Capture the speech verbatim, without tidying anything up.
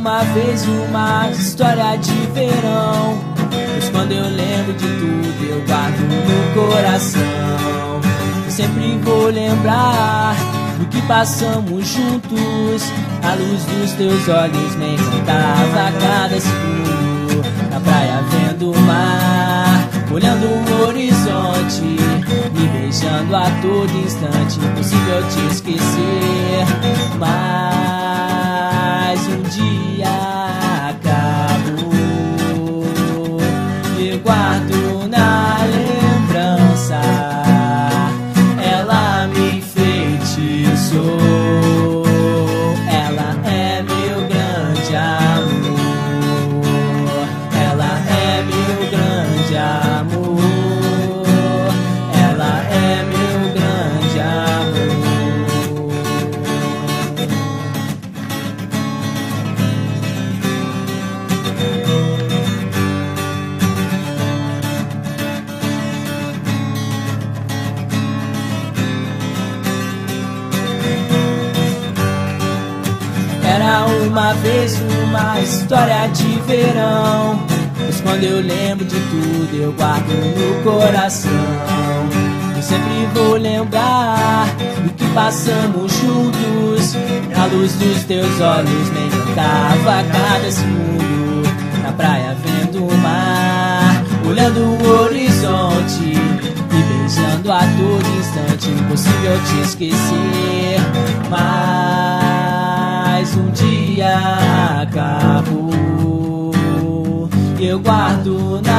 uma vez uma história de verão, pois quando eu lembro de tudo eu guardo no coração. Eu sempre vou lembrar do que passamos juntos, a luz dos teus olhos me encantava a cada segundo. Na praia vendo o mar, olhando o horizonte, me beijando a todo instante, impossível te esquecer. Mas um dia acabou, eu guardo na lembrança, ela me enfeitiçou, ela é meu grande amor, ela é meu grande amor, ela é meu grande amor. Era uma vez uma história de verão, pois quando eu lembro de tudo eu guardo no coração. Eu sempre vou lembrar do que passamos juntos, a luz dos teus olhos me encantava a cada segundo. Na praia vendo o mar, olhando o horizonte, me beijando a todo instante, impossível te esquecer. Mas um dia acabou, eu guardo na